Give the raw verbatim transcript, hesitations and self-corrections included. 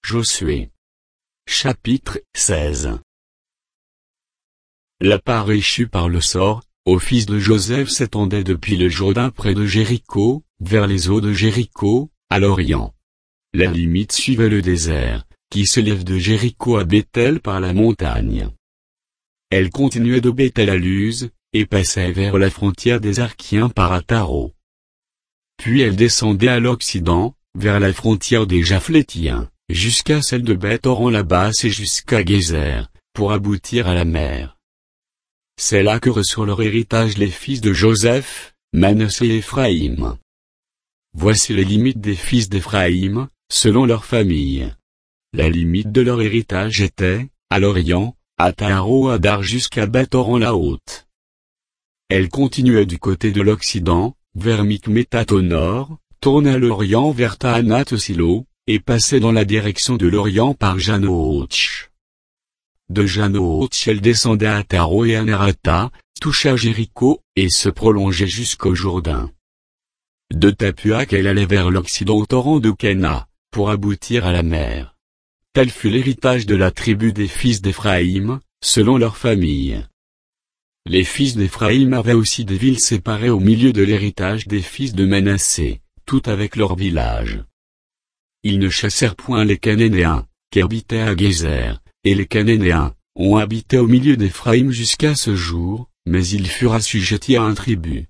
Josué. Chapitre seize. La part échue par le sort, aux fils de Joseph s'étendait depuis le Jourdain près de Jéricho, vers les eaux de Jéricho, à l'Orient. La limite suivait le désert, qui se lève de Jéricho à Béthel par la montagne. Elle continuait de Béthel à Luz, et passait vers la frontière des Arkiens par Ataro. Puis elle descendait à l'Occident, vers la frontière des Japhlétiens, jusqu'à celle de Beth-Horon la basse et jusqu'à Gézer, pour aboutir à la mer. C'est là que reçurent leur héritage les fils de Joseph, Manassé et Éphraïm. Voici les limites des fils d'Éphraïm, selon leur famille. La limite de leur héritage était, à l'Orient, à Taharo-Adar jusqu'à Beth-Horon la haute. Elle continuait du côté de l'Occident, vers Mikmétat au nord, tournait à l'Orient vers Tahanat-Silo, et passait dans la direction de l'Orient par Janootch. De Janootch elle descendait à Taro et à Nerata, toucha Jéricho, et se prolongeait jusqu'au Jourdain. De Tapuak elle allait vers l'Occident au torrent de Cana, pour aboutir à la mer. Tel fut l'héritage de la tribu des fils d'Éphraïm, selon leur famille. Les fils d'Éphraïm avaient aussi des villes séparées au milieu de l'héritage des fils de Manassé, toutes avec leurs villages. Ils ne chassèrent point les Cananéens, qui habitaient à Gézer, et les Cananéens ont habité au milieu d'Éphraïm jusqu'à ce jour, mais ils furent assujettis à un tribut.